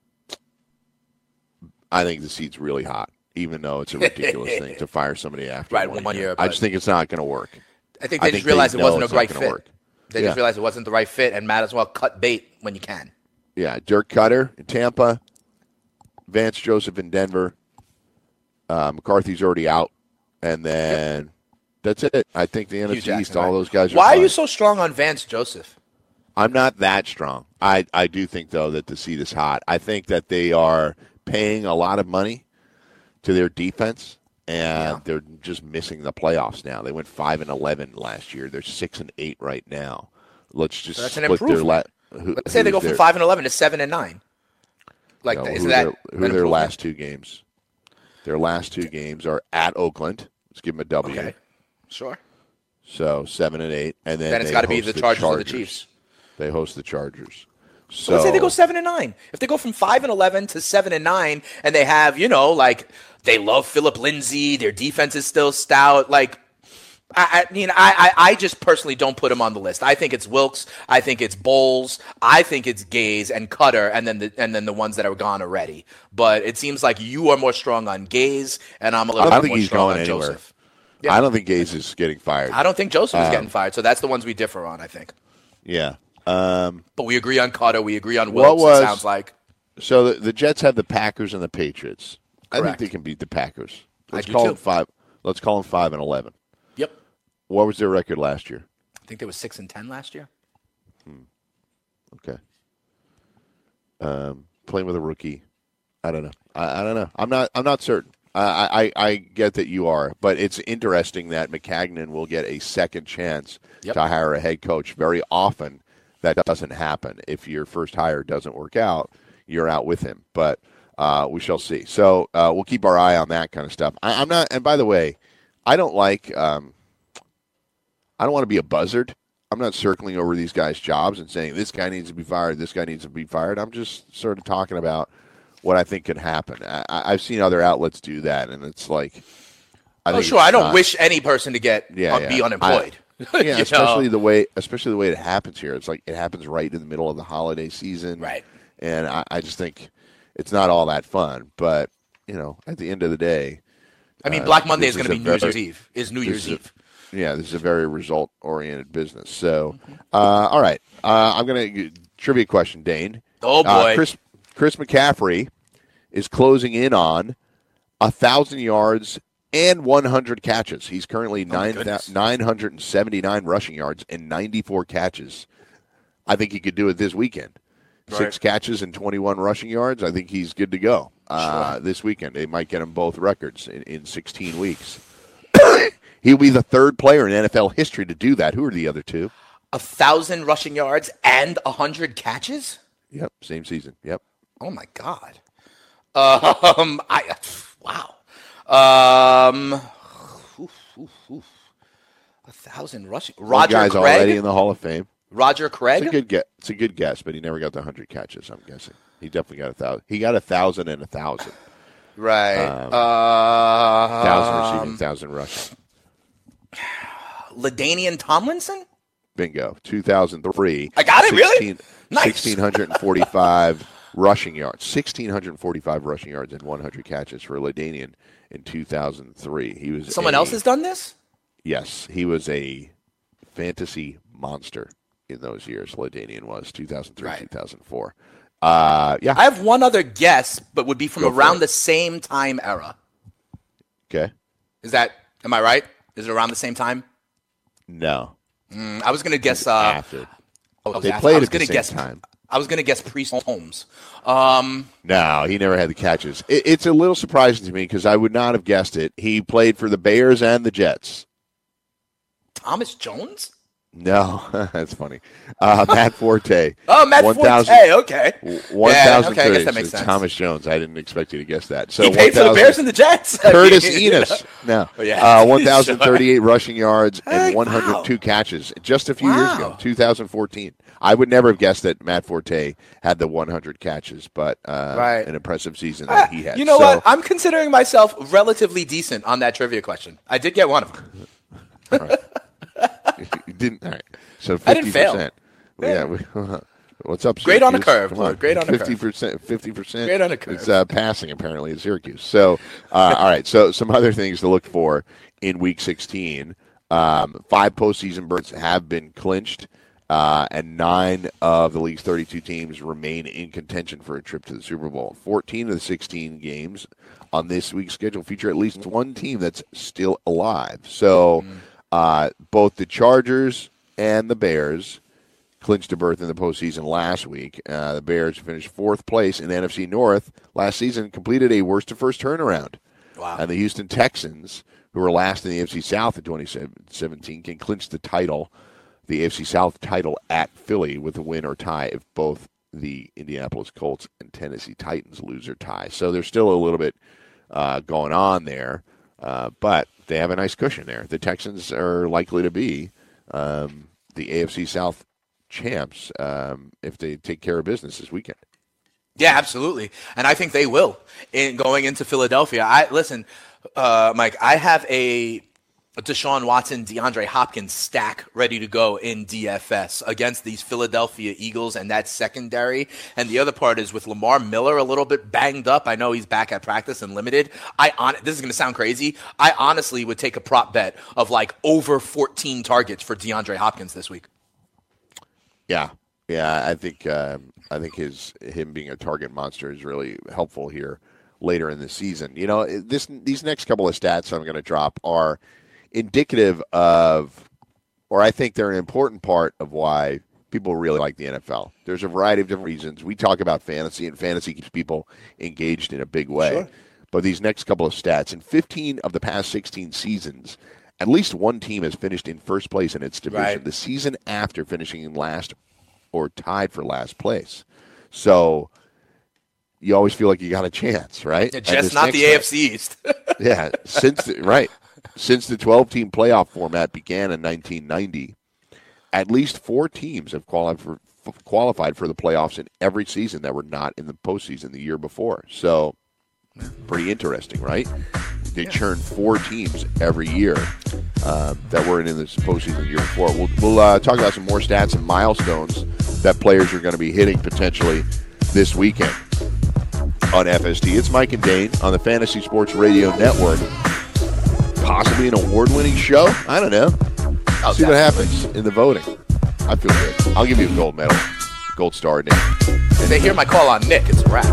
S5: I think the seat's really hot, even though it's a ridiculous thing to fire somebody after
S4: 1 year.
S5: I just think it's not going to work.
S4: I think they just realized it wasn't a right fit.
S5: Work.
S4: They just realized it wasn't the right fit, and might as well cut bait when you can.
S5: Yeah, Dirk Cutter in Tampa, Vance Joseph in Denver. McCarthy's already out, and then that's it. I think the NFC East, all those guys are
S4: Why
S5: fine.
S4: are you so strong on Vance Joseph?
S5: I'm not that strong. I do think, though, that the seat is hot. I think that they are paying a lot of money to their defense, and they're just missing the playoffs now. They went 5-11 last year. They're 6-8 right now. Let's just
S4: that's an
S5: split
S4: improvement. Let's say they go from 5-11 to 7-9.
S5: Who are their last 2 games? Their last 2 games are at Oakland. Let's give them a W.
S4: Okay, sure.
S5: So 7-8, and then
S4: it's got to be the Chargers or the Chiefs.
S5: They host the Chargers. So
S4: let's say they go 7-9. If they go from 5-11 to 7-9, and they have, they love Phillip Lindsay, their defense is still stout, I just personally don't put him on the list. I think it's Wilkes. I think it's Bowles. I think it's Gaze and Cutter, and then the ones that are gone already. But it seems like you are more strong on Gaze, and I'm a little bit more strong on Joseph.
S5: Yeah. I don't think Gaze is getting fired.
S4: I don't think Joseph is getting fired. So that's the ones we differ on, I think.
S5: Yeah.
S4: But we agree on Cutter. We agree on Wilkes, it sounds like.
S5: So the Jets have the Packers and the Patriots.
S4: Correct.
S5: I think they can beat the Packers. Let's
S4: I do
S5: call
S4: too.
S5: them 5. Let's call them 5-11.
S4: Yep.
S5: What was their record last year?
S4: I think they were 6-10 last year.
S5: Okay. Playing with a rookie. I don't know. I don't know. I'm not certain. I get that you are, but it's interesting that Maccagnan will get a second chance to hire a head coach. Very often that doesn't happen. If your first hire doesn't work out, you're out with him. But we shall see. So we'll keep our eye on that kind of stuff. I'm not. And by the way, I don't like. I don't want to be a buzzard. I'm not circling over these guys' jobs and saying this guy needs to be fired, this guy needs to be fired. I'm just sort of talking about what I think could happen. I've seen other outlets do that, and it's like,
S4: I don't wish any person to be unemployed.
S5: Especially the way it happens here. It's like it happens right in the middle of the holiday season,
S4: right?
S5: And I just think it's not all that fun. But at the end of the day,
S4: Black Monday is going to be New Year's Eve. New Year's Eve.
S5: Yeah, this is a very result-oriented business. So, all right. I'm going to trivia question, Dane.
S4: Oh, boy.
S5: Chris McCaffrey is closing in on 1,000 yards and 100 catches. He's currently 979 rushing yards and 94 catches. I think he could do it this weekend. Right. 6 catches and 21 rushing yards. I think he's good to go this weekend. They might get him both records in 16 weeks. He'll be the third player in NFL history to do that. Who are the other two?
S4: 1,000 rushing yards and 100 catches?
S5: Yep, same season. Yep.
S4: Oh, my God. Wow. 1,000 rushing. Roger
S5: Craig.
S4: Craig
S5: already in the Hall of Fame.
S4: Roger Craig.
S5: It's a good guess, but he never got the 100 catches. I'm guessing he definitely got 1,000. He got 1,000 and 1,000.
S4: Right.
S5: 1,000 receiving, 1,000 rushing.
S4: LaDainian Tomlinson.
S5: Bingo. 2003.
S4: I got it. Really? Nice.
S5: 1,645 rushing yards. 1,645 rushing yards and 100 catches for LaDainian in 2003. He was.
S4: Someone else has done this?
S5: Yes, he was a fantasy monster in those years. LaDainian was 2003, 2004. Yeah.
S4: I have one other guess, but would be from around the same time era.
S5: Okay.
S4: Am I right? Is it around the same time?
S5: No.
S4: I was going to guess.
S5: After. They
S4: after.
S5: played at the same time.
S4: I was going to guess Priest Holmes.
S5: No, he never had the catches. It's a little surprising to me because I would not have guessed it. He played for the Bears and the Jets.
S4: Thomas Jones?
S5: No, that's funny. Matt Forte.
S4: Oh, Matt Forte. Okay.
S5: 1,030.
S4: I guess that makes sense.
S5: Thomas Jones. I didn't expect you to guess that. So
S4: he paid for the Bears and the Jets.
S5: Curtis Enos. No. 1,038 rushing yards and
S4: Heck,
S5: 102 catches just a few years ago, 2014. I would never have guessed that Matt Forte had the 100 catches, but an impressive season that he had.
S4: You know what? I'm considering myself relatively decent on that trivia question. I did get one of them.
S5: All right. You didn't. All right. So 50%.
S4: I didn't fail.
S5: Yeah. What's up, Syracuse?
S4: Great on a curve.
S5: Come on.
S4: Great on a
S5: 50%. 50%.
S4: Great on a curve.
S5: It's passing, apparently, at Syracuse. So, all right. So some other things to look for in Week 16. 5 postseason berths have been clinched, and 9 of the league's 32 teams remain in contention for a trip to the Super Bowl. 14 of the 16 games on this week's schedule feature at least one team that's still alive. So both the Chargers and the Bears clinched a berth in the postseason last week. The Bears finished 4th place in the NFC North last season, completed a worst-to-first turnaround.
S4: Wow.
S5: And the Houston Texans, who were last in the AFC South in 2017, can clinch the title, the AFC South title at Philly with a win or tie if both the Indianapolis Colts and Tennessee Titans lose or tie. So there's still a little bit going on there, but they have a nice cushion there. The Texans are likely to be the AFC South champs if they take care of business this weekend.
S4: Yeah, absolutely. And I think they will in going into Philadelphia. Listen, Mike, I have a Deshaun Watson, DeAndre Hopkins stack ready to go in DFS against these Philadelphia Eagles and that secondary. And the other part is with Lamar Miller a little bit banged up. I know he's back at practice and limited. This is going to sound crazy. I honestly would take a prop bet of like over 14 targets for DeAndre Hopkins this week.
S5: Yeah, I think him being a target monster is really helpful here later in the season. You know, these next couple of stats I'm going to drop are indicative of, or I think they're an important part of why people really like the NFL. There's a variety of different reasons. We talk about fantasy, and fantasy keeps people engaged in a big way. Sure. But these next couple of stats, in 15 of the past 16 seasons, at least one team has finished in first place in its division the season after finishing in last or tied for last place. So you always feel like you got a chance, right?
S4: Yeah, just not the AFC East.
S5: Yeah, since the 12-team playoff format began in 1990, at least 4 teams have qualified for the playoffs in every season that were not in the postseason the year before. So pretty interesting, right? They churn 4 teams every year that weren't in the postseason the year before. We'll talk about some more stats and milestones that players are going to be hitting potentially this weekend on FST. It's Mike and Dane on the Fantasy Sports Radio Network. Possibly an award-winning show. I don't know. See what happens in the voting. I feel good. I'll give you a gold medal. Gold star, Nick.
S4: If they hear my call on Nick, it's a wrap.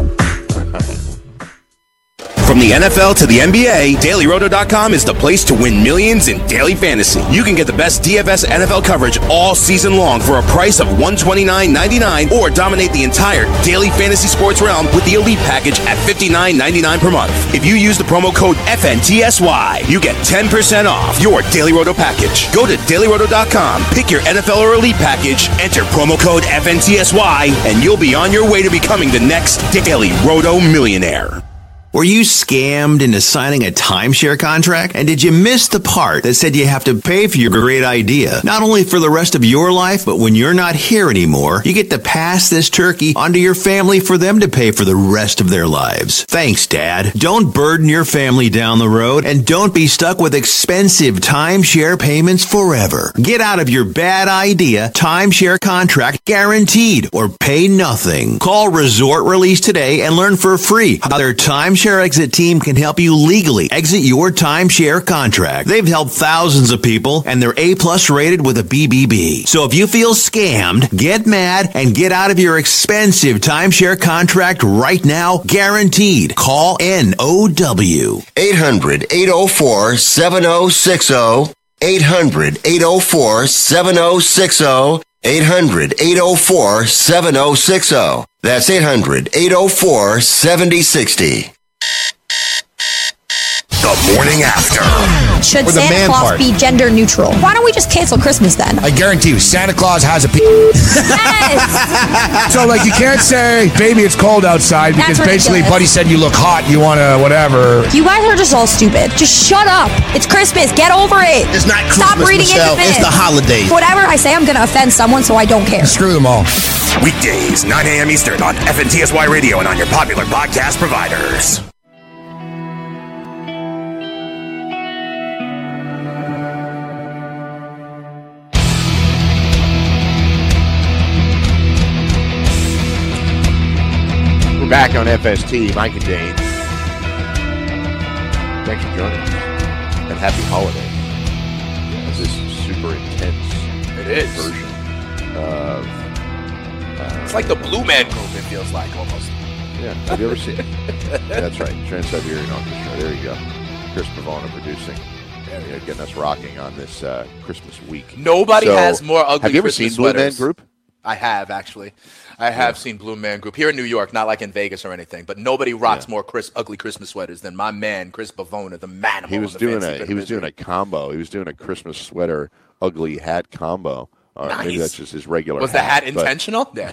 S3: From the NFL to the NBA, DailyRoto.com is the place to win millions in daily fantasy. You can get the best DFS NFL coverage all season long for a price of $129.99 or dominate the entire daily fantasy sports realm with the Elite Package at $59.99 per month. If you use the promo code FNTSY, you get 10% off your Daily Roto package. Go to DailyRoto.com, pick your NFL or Elite Package, enter promo code FNTSY, and you'll be on your way to becoming the next Daily Roto millionaire.
S7: Were you scammed into signing a timeshare contract? And did you miss the part that said you have to pay for your great idea? Not only for the rest of your life, but when you're not here anymore, you get to pass this turkey onto your family for them to pay for the rest of their lives. Thanks, Dad. Don't burden your family down the road, and don't be stuck with expensive timeshare payments forever. Get out of your bad idea timeshare contract guaranteed, or pay nothing. Call Resort Release today and learn for free how their timeshare Timeshare Exit Team can help you legally exit your timeshare contract. They've helped thousands of people, and they're A+ rated with a BBB. So if you feel scammed, get mad and get out of your expensive timeshare contract right now, guaranteed. Call NOW.
S8: 800-804-7060. 800-804-7060. 800-804-7060. That's 800-804-7060.
S9: The morning after.
S10: Should
S9: Or the
S10: Santa
S9: man
S10: Claus
S9: part.
S10: be gender neutral? Why don't we just cancel Christmas then?
S9: I guarantee you, Santa Claus has a
S10: Yes!
S9: So, like, you can't say, baby, it's cold outside, because
S10: That's
S9: basically
S10: ridiculous.
S9: Buddy said you look hot, you want to whatever.
S10: You guys are just all stupid. Just shut up. It's Christmas. Get over it.
S11: It's not
S10: Stop
S11: Christmas,
S10: reading
S11: Michelle.
S10: into this.
S11: It's the holiday.
S10: Whatever I say, I'm going to offend someone, so I don't care.
S9: Screw them all.
S2: Weekdays, 9 a.m. Eastern on FNTSY Radio and on your popular podcast providers.
S5: We're back on FST. Mike and Dane. Thanks for joining us. And happy holiday. This super intense version of...
S4: It's like the Blue Man Group, it feels like, almost.
S5: Yeah, have you ever seen it? That's right, Trans-Siberian Orchestra. There you go. Chris Pavona producing. Yeah, getting us rocking on this Christmas week.
S4: Nobody has more ugly
S5: Have you ever
S4: Christmas
S5: seen Blue Man
S4: sweaters.
S5: Group?
S4: I have, actually. I have seen Blue Man Group here in New York, not like in Vegas or anything, but nobody rocks more ugly Christmas sweaters than my man, Chris Pavona, the manimal.
S5: He was doing a combo. He was doing a Christmas sweater ugly hat combo. Or
S4: Nice.
S5: maybe that's just his regular
S4: Was the hat
S5: but-
S4: intentional? Yeah.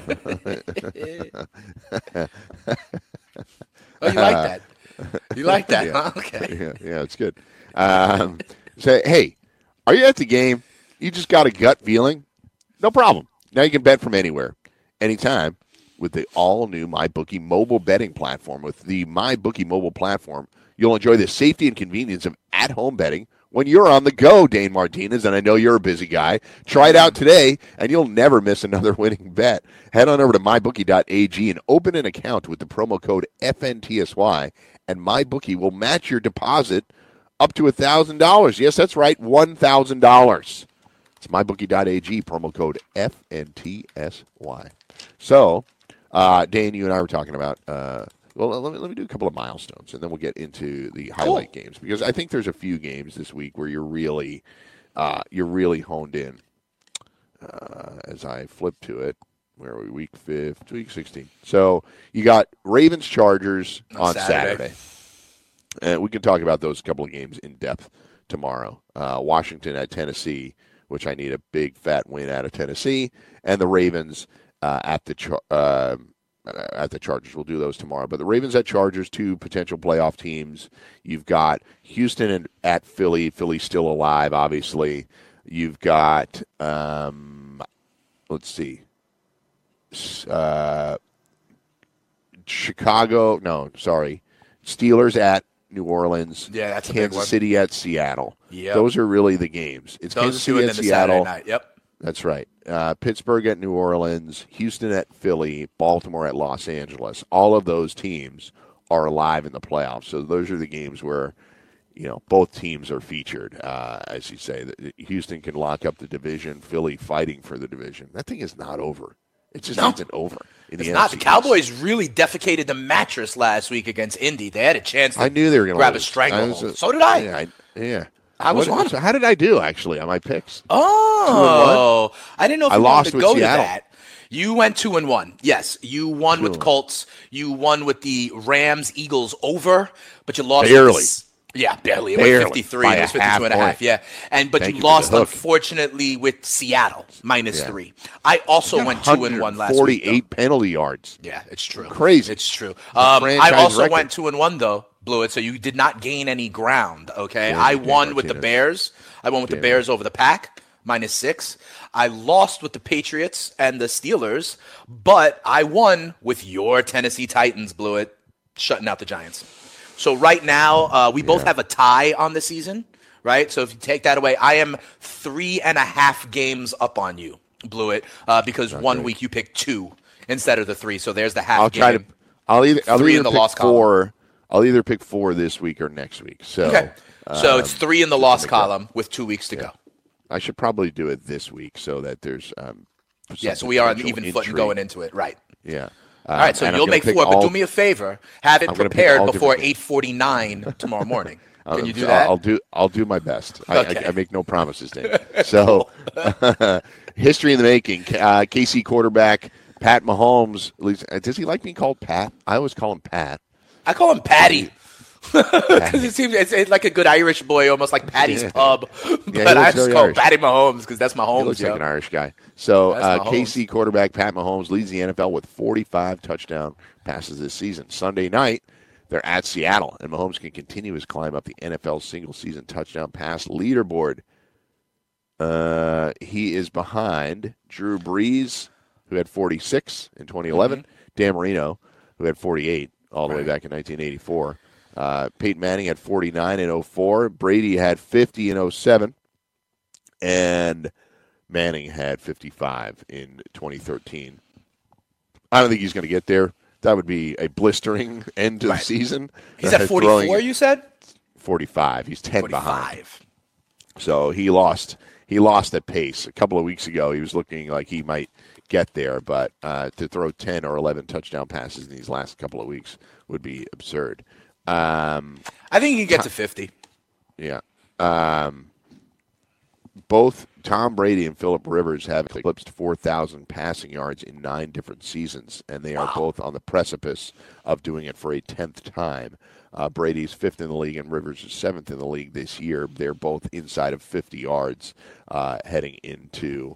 S4: Oh, you like that? You like that, huh? Okay.
S5: Yeah, it's good. Say, hey, are you at the game? You just got a gut feeling? No problem. Now you can bet from anywhere, anytime, with the all-new MyBookie mobile betting platform. With the MyBookie mobile platform, you'll enjoy the safety and convenience of at-home betting when you're on the go, Dane Martinez, and I know you're a busy guy. Try it out today, and you'll never miss another winning bet. Head on over to mybookie.ag and open an account with the promo code FNTSY, and MyBookie will match your deposit up to $1,000. Yes, that's right, $1,000. It's mybookie.ag, promo code FNTSY. So, Dane, you and I were talking about, well, let me do a couple of milestones, and then we'll get into the highlight games, because I think there's a few games this week where you're really honed in. As I flip to it, where are we? Week 16. So you got Ravens Chargers on Saturday. And we can talk about those couple of games in depth tomorrow. Washington at Tennessee, which I need a big fat win out of Tennessee, and the Ravens at the Chargers. We'll do those tomorrow. But the Ravens at Chargers, two potential playoff teams. You've got Houston at Philly. Philly's still alive, obviously. You've got, let's see, Steelers at New Orleans.
S4: Yeah, that's a big
S5: Kansas
S4: one.
S5: City at Seattle.
S4: Yep.
S5: Those are really the games. It's
S4: Those
S5: Kansas
S4: two
S5: City
S4: and
S5: at
S4: then the Saturday
S5: Seattle.
S4: night. Yep.
S5: That's right. Pittsburgh at New Orleans, Houston at Philly, Baltimore at Los Angeles. All of those teams are alive in the playoffs. So those are the games where, both teams are featured. As you say, Houston can lock up the division. Philly fighting for the division. That thing is not over. It just isn't over.
S4: It's not. The Cowboys really defecated the mattress last week against Indy. They had a chance to
S5: I knew they were going to
S4: grab a stranglehold. So did I.
S5: Yeah.
S4: I was on.
S5: So how did I do, actually, on my picks?
S4: Oh, I didn't know if
S5: I
S4: you
S5: lost
S4: wanted to
S5: with
S4: go
S5: Seattle.
S4: to that. You went 2-1. Yes, you won with Colts. You won with the Rams Eagles over, but you lost
S5: Barely.
S4: With barely. It
S5: Barely.
S4: went 53.
S5: By
S4: It was
S5: a half
S4: 52 and a half.
S5: point.
S4: Yeah, but
S5: Thank
S4: you
S5: you for
S4: lost
S5: the hook.
S4: unfortunately with Seattle -3. I also went 2-1 last week.
S5: 48 penalty yards.
S4: Yeah, it's true.
S5: Crazy.
S4: It's true.
S5: franchise
S4: I also
S5: record.
S4: went 2-1 though, blew it. So you did not gain any ground. Okay,
S5: Yeah,
S4: I
S5: you did,
S4: won with the
S5: Martinez.
S4: Bears. I won with the Bears over the Pack -6. I lost with the Patriots and the Steelers, but I won with your Tennessee Titans. Blew it, shutting out the Giants. So right now we both have a tie on the season. Right. So if you take that away, I am 3.5 games up on you. Blew it because one week you picked 2 instead of the 3. So there's the half
S5: I'll
S4: game.
S5: try to. I'll either
S4: in the
S5: pick
S4: loss
S5: 4. I'll either pick 4 this week or next week. So,
S4: okay. So it's 3 in the loss column with 2 weeks to go.
S5: I should probably do it this week so that there's
S4: so we are on even foot going into it, right?
S5: Yeah.
S4: All right, so you'll make 4, but do me a favor. Have it prepared before 8:49 tomorrow morning. Can you do that?
S5: I'll do my best.
S4: Okay.
S5: I make no promises, Dave. So, history in the making. KC quarterback Pat Mahomes. Does he like being called Pat? I always call him Pat.
S4: I call him Patty. Because it seems it's like a good Irish boy, almost like Patty's Pub. But I just call him Patty Mahomes because that's Mahomes.
S5: He looks like an Irish guy. So KC quarterback Pat Mahomes leads the NFL with 45 touchdown passes this season. Sunday night, they're at Seattle, and Mahomes can continue his climb up the NFL single-season touchdown pass leaderboard. He is behind Drew Brees, who had 46 in 2011, Dan Marino, who had 48 all the way back in 1984. Peyton Manning had 49 in 04. Brady had 50 in 07. And Manning had 55 in 2013. I don't think he's going to get there. That would be a blistering end to the season.
S4: He's at 44, you said?
S5: 45. He's 10
S4: 45.
S5: behind. So he lost at pace. A couple of weeks ago, he was looking like he might get there, but to throw 10 or 11 touchdown passes in these last couple of weeks would be absurd.
S4: I think he can get to 50.
S5: Yeah. Both Tom Brady and Phillip Rivers have eclipsed 4,000 passing yards in 9 different seasons, and they are both on the precipice of doing it for a 10th time. Brady's 5th in the league and Rivers is 7th in the league this year. They're both inside of 50 yards heading into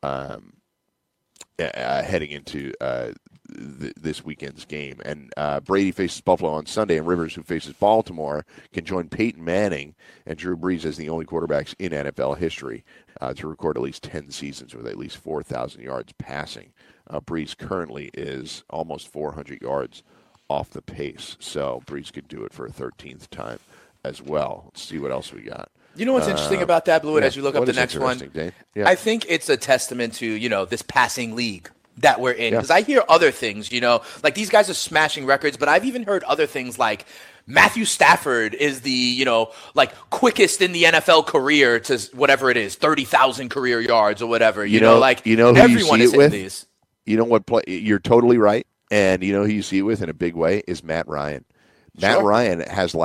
S5: this weekend's game. And Brady faces Buffalo on Sunday, and Rivers, who faces Baltimore, can join Peyton Manning and Drew Brees as the only quarterbacks in NFL history to record at least 10 seasons with at least 4,000 yards passing. Brees currently is almost 400 yards off the pace, so Brees could do it for a 13th time as well. Let's see what else we got.
S4: You know what's interesting about that, Blewett, as you look up the next one?
S5: Yeah.
S4: I think it's a testament to, this passing league that we're in. Because I hear other things, like these guys are smashing records, but I've even heard other things like Matthew Stafford is the, quickest in the NFL career to whatever it is, 30,000 career yards or whatever. Everyone is hitting these.
S5: You know what? You're totally right. And you know who you see it with in a big way is Matt Ryan. Matt Ryan has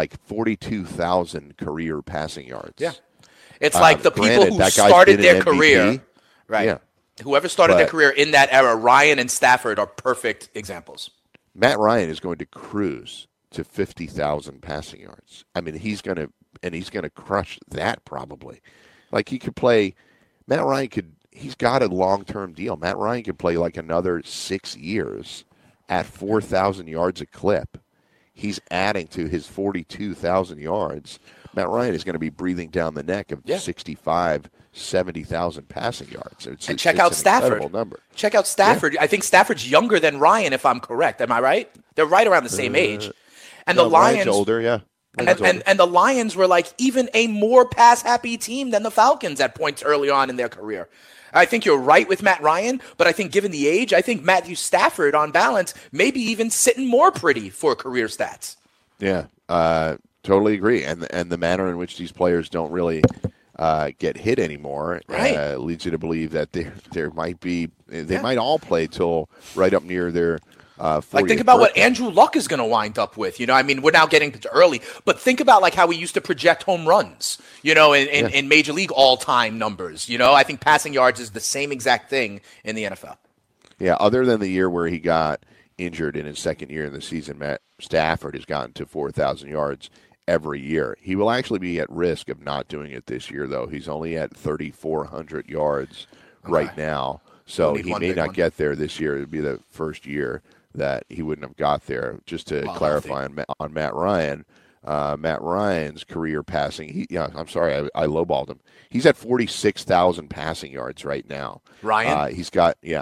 S5: 42,000 career passing yards.
S4: Yeah. It's like the people who started their career. Right. Yeah. Whoever started their career in that era, Ryan and Stafford are perfect examples.
S5: Matt Ryan is going to cruise to 50,000 passing yards. I mean, he's going to crush that probably. He could play. Matt Ryan he's got a long-term deal. Matt Ryan could play another 6 years at 4,000 yards a clip. He's adding to his 42,000 yards. Matt Ryan is going to be breathing down the neck of 65, 70,000 passing yards.
S4: And check out Stafford.
S5: Number.
S4: Check out Stafford. Yeah. I think Stafford's younger than Ryan, if I'm correct. Am I right? They're right around the same age. And the Lions
S5: Ryan's older, yeah.
S4: And the Lions were even a more pass-happy team than the Falcons at points early on in their career. I think you're right with Matt Ryan, but I think given the age, I think Matthew Stafford, on balance, maybe even sitting more pretty for career stats.
S5: Yeah, totally agree. And the manner in which these players don't really get hit anymore leads you to believe that there might be might all play till right up near their 40th
S4: think about what
S5: birthday.
S4: Andrew Luck is going to wind up with. We're now getting early, but think about how we used to project home runs, in Major League all-time numbers. I think passing yards is the same exact thing in the NFL.
S5: Yeah, other than the year where he got injured in his second year in the season, Matt Stafford has gotten to 4,000 yards every year. He will actually be at risk of not doing it this year, though. He's only at 3,400 yards right now, so he may not get there this year. It would be the first year that he wouldn't have got there. Just to clarify on Matt Ryan, Matt Ryan's career passing, I'm sorry, I lowballed him. He's at 46,000 passing yards right now.
S4: Ryan?
S5: He's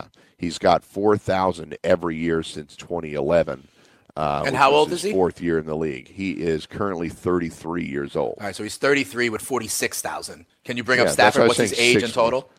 S5: got 4,000 every year since 2011.
S4: And how old is he?
S5: 4th year in the league. He is currently 33 years old.
S4: All right, so he's 33 with 46,000. Can you bring up Stafford? What's his age in total?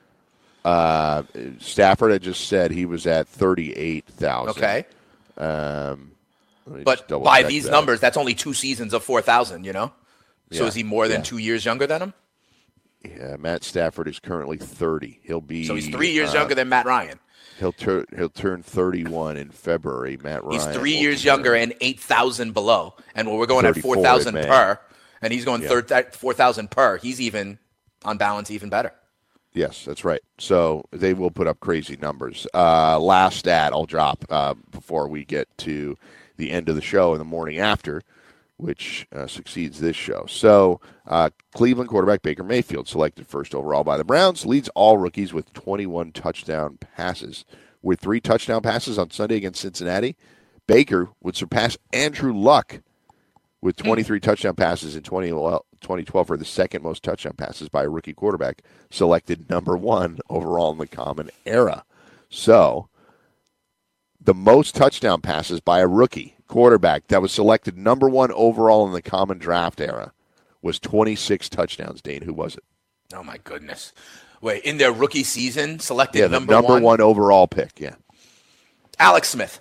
S5: Stafford had just said he was at 38,000.
S4: Okay. But by these numbers, that's only 2 seasons of 4,000, you know? So
S5: Yeah.
S4: is he more than 2 years younger than him?
S5: Yeah, Matt Stafford is currently 30. He'll be
S4: So he's 3 years younger than Matt Ryan.
S5: He'll turn 31 in February. Matt Ryan.
S4: He's 3 years younger and 8,000 below. And we're going at
S5: 34
S4: 4,000
S5: in May.
S4: per, and he's going 4,000 per. He's even, on balance, even better.
S5: Yes, that's right. So they will put up crazy numbers. Last stat I'll drop before we get to the end of the show in the morning after, which succeeds this show. So Cleveland quarterback Baker Mayfield, selected first overall by the Browns, leads all rookies with 21 touchdown passes. With 3 touchdown passes on Sunday against Cincinnati, Baker would surpass Andrew Luck with 23 touchdown passes in 2012 for the second most touchdown passes by a rookie quarterback, selected number 1 overall in the Common Era. So the most touchdown passes by a rookie quarterback that was selected number 1 overall in the Common Draft Era was 26 touchdowns. Dane, who was it?
S4: Oh, my goodness. Wait, in their rookie season, selected
S5: the number one overall pick, yeah.
S4: Alex Smith.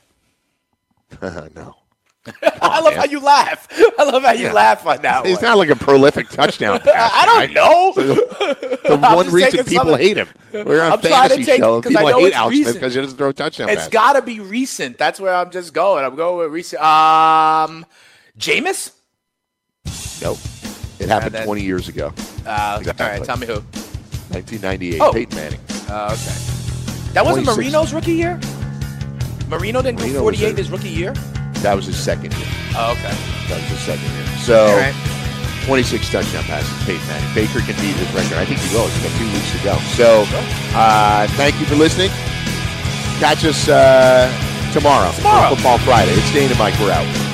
S5: No.
S4: I love how you laugh. I love how you laugh on that
S5: He's
S4: one.
S5: not like a prolific touchdown passer.
S4: I don't know.
S5: The one reason people hate him. We're on a fantasy show. People hate Alex Smith because he doesn't throw touchdown passes.
S4: It's got to be recent. That's where I'm just going. I'm going with recent. Jameis?
S5: Nope. It happened 20 years ago.
S4: Exactly. All right, tell me who.
S5: 1998, Peyton Manning.
S4: Okay. That wasn't
S5: 26.
S4: Marino's rookie year? Marino didn't go 48 his rookie year?
S5: That was his second year.
S4: Oh, okay.
S5: That was his second year. So, 26 touchdown passes, Peyton Manning. Baker can beat his record. I think he will. He's got 2 weeks to go. So, thank you for listening. Catch us tomorrow. Football Friday. It's Dane and Mike. We're out.